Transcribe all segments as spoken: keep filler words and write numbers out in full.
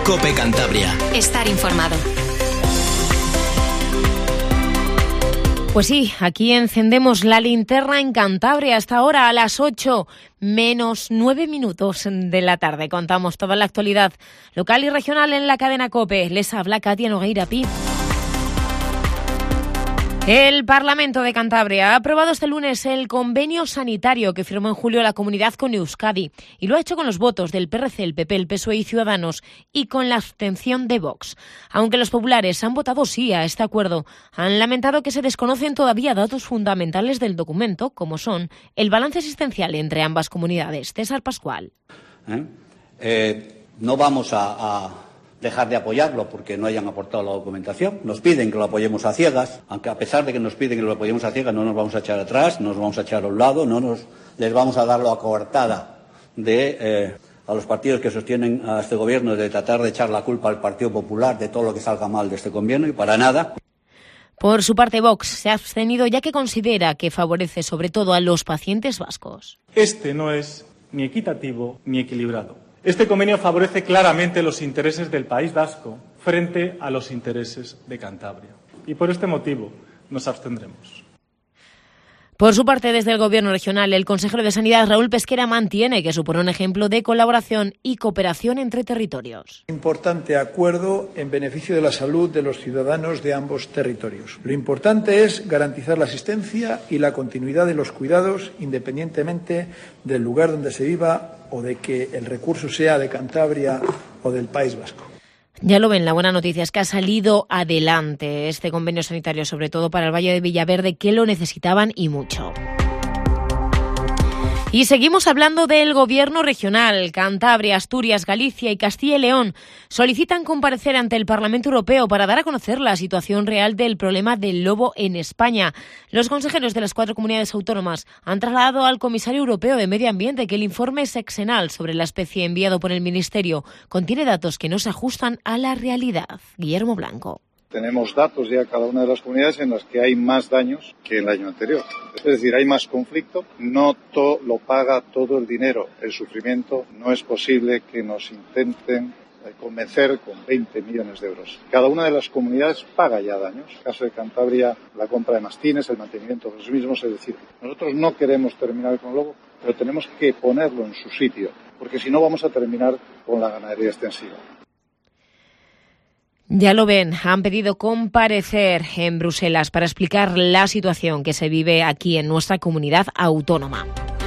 COPE Cantabria. Estar informado. Pues sí, aquí encendemos la linterna en Cantabria hasta ahora a las ocho menos nueve minutos de la tarde. Contamos toda la actualidad local y regional en la cadena COPE. Les habla Katia Nogueira Pi. El Parlamento de Cantabria ha aprobado este lunes el convenio sanitario que firmó en julio la comunidad con Euskadi y lo ha hecho con los votos del P R C, el P P, el P S O E y Ciudadanos y con la abstención de Vox. Aunque los populares han votado sí a este acuerdo, han lamentado que se desconocen todavía datos fundamentales del documento, como son el balance asistencial entre ambas comunidades. César Pascual. ¿Eh? Eh, no vamos a... a... dejar de apoyarlo porque no hayan aportado la documentación. Nos piden que lo apoyemos a ciegas, aunque a pesar de que nos piden que lo apoyemos a ciegas, no nos vamos a echar atrás, no nos vamos a echar a un lado, no nos les vamos a dar la coartada de eh, a los partidos que sostienen a este gobierno de tratar de echar la culpa al Partido Popular de todo lo que salga mal de este convenio, y para nada. Por su parte, Vox se ha abstenido ya que considera que favorece sobre todo a los pacientes vascos. Este no es ni equitativo ni equilibrado. Este convenio favorece claramente los intereses del País Vasco frente a los intereses de Cantabria. Y por este motivo nos abstendremos. Por su parte, desde el Gobierno regional, el consejero de Sanidad, Raúl Pesquera, mantiene que supone un ejemplo de colaboración y cooperación entre territorios. Importante acuerdo en beneficio de la salud de los ciudadanos de ambos territorios. Lo importante es garantizar la asistencia y la continuidad de los cuidados, independientemente del lugar donde se viva o de que el recurso sea de Cantabria o del País Vasco. Ya lo ven, la buena noticia es que ha salido adelante este convenio sanitario, sobre todo para el Valle de Villaverde, que lo necesitaban y mucho. Y seguimos hablando del Gobierno regional. Cantabria, Asturias, Galicia y Castilla y León solicitan comparecer ante el Parlamento Europeo para dar a conocer la situación real del problema del lobo en España. Los consejeros de las cuatro comunidades autónomas han trasladado al Comisario Europeo de Medio Ambiente que el informe sexenal sobre la especie enviado por el Ministerio contiene datos que no se ajustan a la realidad. Guillermo Blanco. Tenemos datos ya cada una de las comunidades en las que hay más daños que el año anterior. Es decir, hay más conflicto, no todo lo paga todo el dinero, el sufrimiento. No es posible que nos intenten convencer con veinte millones de euros. Cada una de las comunidades paga ya daños. En el caso de Cantabria, la compra de mastines, el mantenimiento de los mismos. Es decir, nosotros no queremos terminar con el lobo, pero tenemos que ponerlo en su sitio, porque si no vamos a terminar con la ganadería extensiva. Ya lo ven, han pedido comparecer en Bruselas para explicar la situación que se vive aquí en nuestra comunidad autónoma.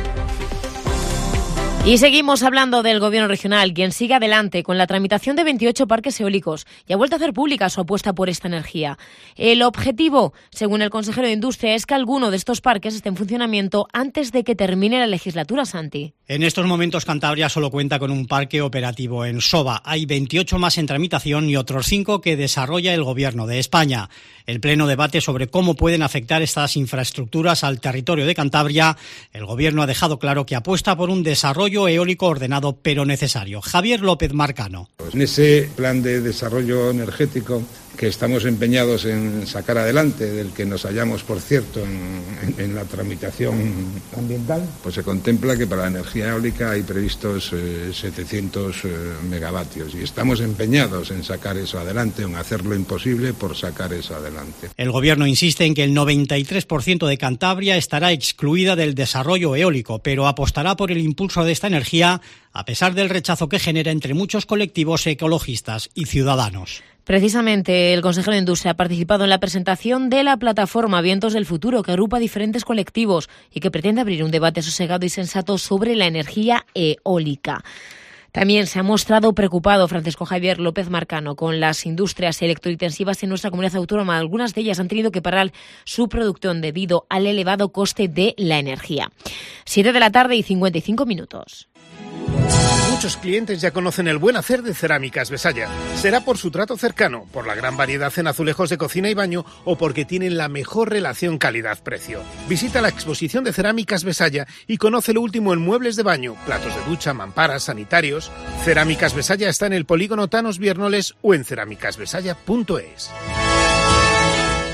Y seguimos hablando del Gobierno regional, quien sigue adelante con la tramitación de veintiocho parques eólicos y ha vuelto a hacer pública su apuesta por esta energía. El objetivo, según el consejero de Industria, es que alguno de estos parques esté en funcionamiento antes de que termine la legislatura, Santi. En estos momentos Cantabria solo cuenta con un parque operativo en Soba. Hay veintiocho más en tramitación y otros cinco que desarrolla el Gobierno de España. El pleno debate sobre cómo pueden afectar estas infraestructuras al territorio de Cantabria. El Gobierno ha dejado claro que apuesta por un desarrollo eólico ordenado pero necesario. Javier López Marcano. En ese plan de desarrollo energético que estamos empeñados en sacar adelante, del que nos hallamos, por cierto, en, en, en la tramitación ambiental, pues se contempla que para la energía eólica hay previstos eh, setecientos eh, megavatios y estamos empeñados en sacar eso adelante, en hacer lo imposible por sacar eso adelante. El Gobierno insiste en que el noventa y tres por ciento de Cantabria estará excluida del desarrollo eólico, pero apostará por el impulso de esta energía a pesar del rechazo que genera entre muchos colectivos ecologistas y ciudadanos. Precisamente, el consejero de Industria ha participado en la presentación de la plataforma Vientos del Futuro, que agrupa diferentes colectivos y que pretende abrir un debate sosegado y sensato sobre la energía eólica. También se ha mostrado preocupado Francisco Javier López Marcano con las industrias electrointensivas en nuestra comunidad autónoma. Algunas de ellas han tenido que parar su producción debido al elevado coste de la energía. Siete de la tarde y cincuenta y cinco minutos. Muchos clientes ya conocen el buen hacer de Cerámicas Besaya. Será por su trato cercano, por la gran variedad en azulejos de cocina y baño o porque tienen la mejor relación calidad-precio. Visita la exposición de Cerámicas Besaya y conoce lo último en muebles de baño, platos de ducha, mamparas, sanitarios. Cerámicas Besaya está en el polígono Tanos Viernoles o en cerámicas besaya punto es.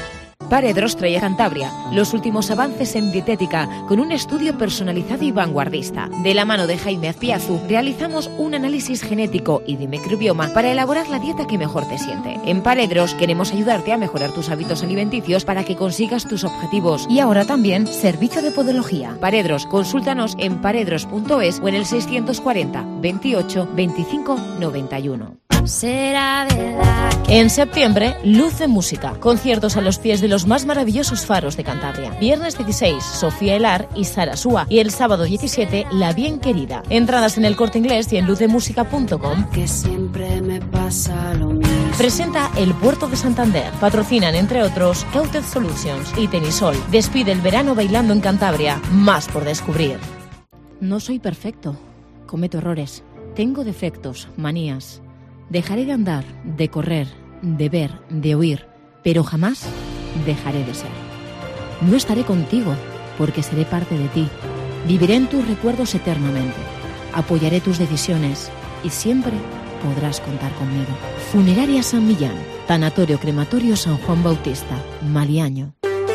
Paredros trae a Cantabria los últimos avances en dietética con un estudio personalizado y vanguardista. De la mano de Jaime Azpiazu realizamos un análisis genético y de microbioma para elaborar la dieta que mejor te siente. En Paredros queremos ayudarte a mejorar tus hábitos alimenticios para que consigas tus objetivos. Y ahora también servicio de podología. Paredros, consúltanos en paredros punto es o en el seiscientos cuarenta veintiocho veinticinco noventa y uno. Será verdad. En septiembre, Luz de Música. Conciertos a los pies de los más maravillosos faros de Cantabria. Viernes dieciséis, Sofía Elar y Sara Súa. Y el sábado diecisiete, La Bien Querida. Entradas en El Corte Inglés y en luz de música punto com. Que siempre me pasa lo mismo. Presenta El Puerto de Santander. Patrocinan, entre otros, Cauted Solutions y Tenisol. Despide el verano bailando en Cantabria. Más por descubrir. No soy perfecto. Cometo errores. Tengo defectos, manías. Dejaré de andar, de correr, de ver, de oír, pero jamás dejaré de ser. No estaré contigo, porque seré parte de ti. Viviré en tus recuerdos eternamente. Apoyaré tus decisiones y siempre podrás contar conmigo. Funeraria San Millán, Tanatorio Crematorio San Juan Bautista, Maliaño.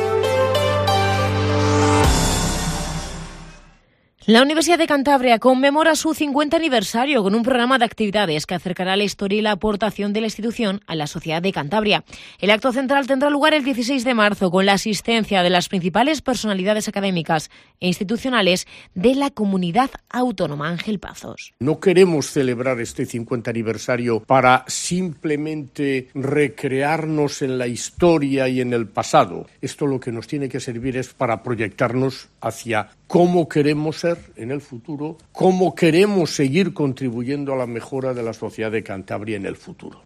La Universidad de Cantabria conmemora su cincuenta aniversario con un programa de actividades que acercará la historia y la aportación de la institución a la sociedad de Cantabria. El acto central tendrá lugar el dieciséis de marzo con la asistencia de las principales personalidades académicas e institucionales de la comunidad autónoma. Ángel Pazos. No queremos celebrar este cincuenta aniversario para simplemente recrearnos en la historia y en el pasado. Esto lo que nos tiene que servir es para proyectarnos hacia cómo queremos ser en el futuro, cómo queremos seguir contribuyendo a la mejora de la sociedad de Cantabria en el futuro.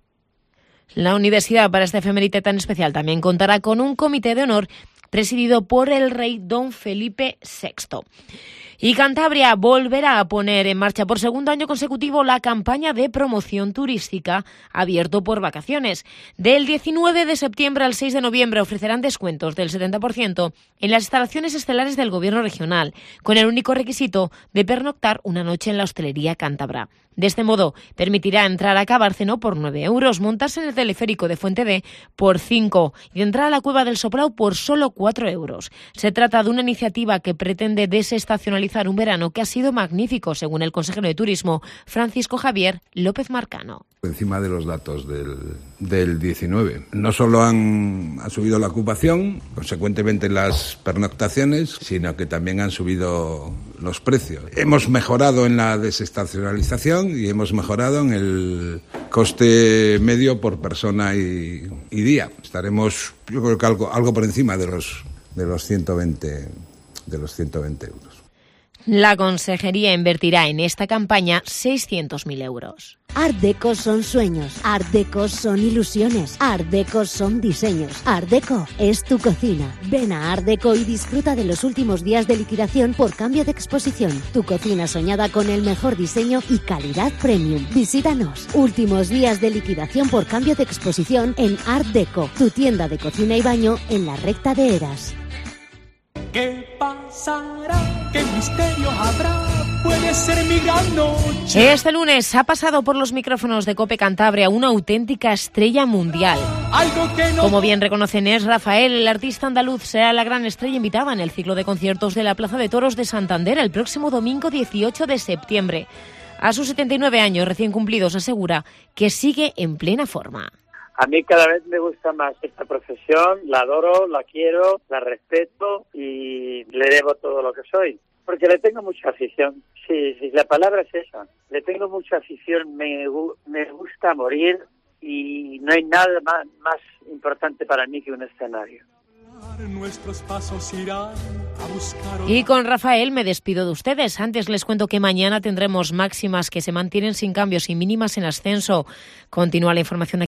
La universidad, para esta efeméride tan especial, también contará con un comité de honor presidido por el rey don Felipe sexto. Y Cantabria volverá a poner en marcha por segundo año consecutivo la campaña de promoción turística Abierto por Vacaciones. Del diecinueve de septiembre al seis de noviembre ofrecerán descuentos del setenta por ciento en las instalaciones estelares del Gobierno regional, con el único requisito de pernoctar una noche en la hostelería cántabra. De este modo, permitirá entrar a Cabárceno por nueve euros, montarse en el teleférico de Fuente D por cinco y entrar a la Cueva del Soprau por solo cuatro euros. Se trata de una iniciativa que pretende desestacionalizar un verano que ha sido magnífico, según el consejero de Turismo, Francisco Javier López Marcano. Encima de los datos del, del diecinueve. No solo han ha subido la ocupación, consecuentemente las pernoctaciones, sino que también han subido los precios. Hemos mejorado en la desestacionalización y hemos mejorado en el coste medio por persona y, y día. Estaremos, yo creo que algo, algo por encima de los de los ciento veinte de los ciento veinte euros. La Consejería invertirá en esta campaña seiscientos mil euros. Art Deco son sueños, Art Deco son ilusiones, Art Deco son diseños. Art Deco es tu cocina. Ven a Art Deco y disfruta de los últimos días de liquidación por cambio de exposición. Tu cocina soñada con el mejor diseño y calidad premium. Visítanos. Últimos días de liquidación por cambio de exposición en Art Deco, tu tienda de cocina y baño en la recta de Eras. ¿Qué pasará? ¿Qué misterio habrá? Puede ser mi gran noche. Este lunes ha pasado por los micrófonos de COPE Cantabria una auténtica estrella mundial. Algo que no... Como bien reconocen, es Rafael, el artista andaluz, será la gran estrella invitada en el ciclo de conciertos de la Plaza de Toros de Santander el próximo domingo dieciocho de septiembre. A sus setenta y nueve años recién cumplidos asegura que sigue en plena forma. A mí cada vez me gusta más esta profesión, la adoro, la quiero, la respeto y le debo todo lo que soy, porque le tengo mucha afición. Sí, sí, la palabra es esa. Le tengo mucha afición, me, me gusta morir y no hay nada más, más importante para mí que un escenario. Nuestros pasos irán a buscar... Y con Rafael me despido de ustedes. Antes les cuento que mañana tendremos máximas que se mantienen sin cambios y mínimas en ascenso. Continúa la información aquí.